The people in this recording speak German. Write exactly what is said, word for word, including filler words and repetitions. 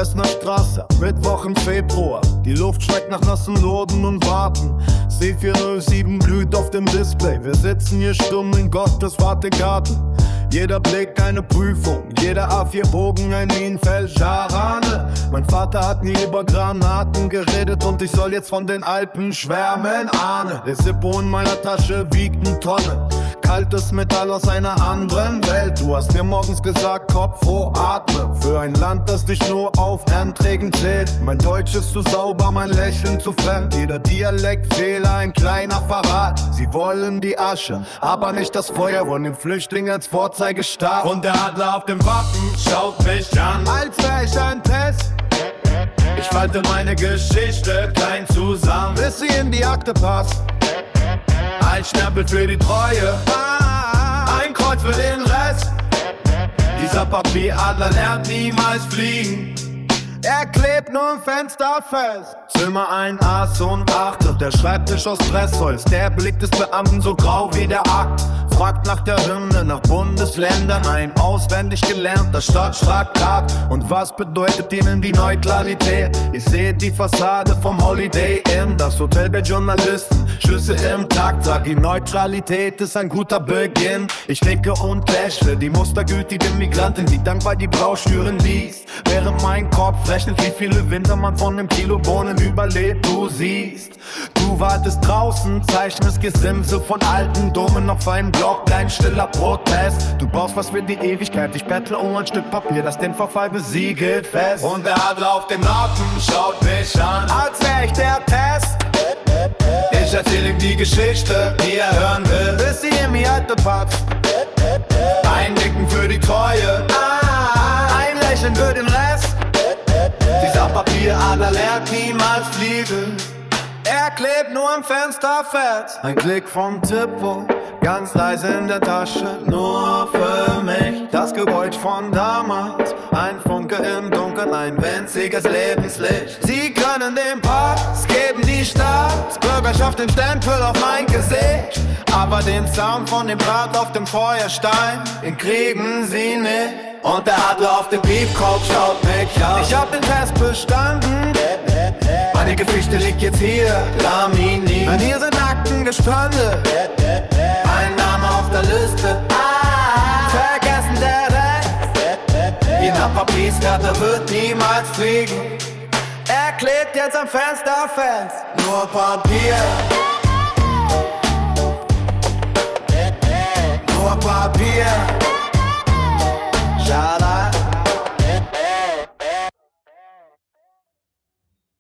Essener Straße, Mittwoch im Februar. Die Luft schmeckt nach nassen Loden und Warten. C vier null sieben blüht auf dem Display. Wir sitzen hier stumm in Gottes Wartegarten. Jeder Blick eine Prüfung, jeder A vier Bogen ein Minenfeld, Scharane. Mein Vater hat nie über Granaten geredet und ich soll jetzt von den Alpen schwärmen, ahne. Der Zippo in meiner Tasche wiegt ne Tonne. Kaltes Metall aus einer anderen Welt. Du hast mir morgens gesagt, Kopf hoch, atme. Für ein Land, das dich nur auf Anträgen zählt. Mein Deutsch ist zu sauber, mein Lächeln zu fremd. Jeder Dialektfehler, ein kleiner Verrat. Sie wollen die Asche, aber nicht das Feuer. Wollen den Flüchtling als Vorzeigestab. Und der Adler auf dem Wappen schaut mich an, als wär ich ein Test. Ich falte meine Geschichte klein zusammen, bis sie in die Akte passt. Ein Stempel für die Treue, ein Kreuz für den Rest. Dieser Papieradler lernt niemals fliegen. Er klebt nur im Fenster fest. Zimmer ein Ass und acht. Der Schreibtisch aus Pressholz. Der Blick des Beamten so grau wie der Akt. Fragt nach der Hymne, nach Bundesländern. Ein auswendig gelernter Stadtschlagtag. Und was bedeutet ihnen die Neutralität? Ich sehe die Fassade vom Holiday Inn. Das Hotel der Journalisten, Schlüsse im Takt. Sag, die Neutralität ist ein guter Beginn. Ich nicke und lächle, die mustergültige Migrantin, die dankbar die Broschüren liest. Während mein Kopf rechnet, wie viele Winter man von einem Kilo Bohnen überlebt. Du siehst, du wartest draußen, zeichnest Gesimse von alten Domen auf einem Block, dein stiller Protest. Du brauchst was für die Ewigkeit, ich bettle um ein Stück Papier, das den Verfall besiegelt fest. Und der Adler auf dem Nacken schaut mich an, als wär ich der Test. Ich erzähl ihm die Geschichte, die er hören will, bis sie in mir alte packt. Ein Nicken für die Treue, ein Lächeln für den Rest. Dieser Papieradler lernt niemals fliegen. Er klebt nur im Fenster fest. Ein Klick vom Zippo, ganz leise in der Tasche, nur für mich. Das Geräusch von damals, ein Funke im Dunkeln, ein winziges Lebenslicht. Sie können den Pass geben, die Staatsbürgerschaft, den Stempel auf mein Gesicht. Aber den Sound von dem Brat auf dem Feuerstein, den kriegen sie nicht. Und der Adler auf dem Piepkopf schaut mich an. Ich hab den Test bestanden. Meine Geschichte liegt jetzt hier, laminiert. An hier sind Akten gestrandet. Ein Name auf der Liste. Vergessen der Rest. Jeder Papierskarte wird niemals fliegen. Er klebt jetzt am Fenster fest. Nur Papier. Nur Papier. Shut up.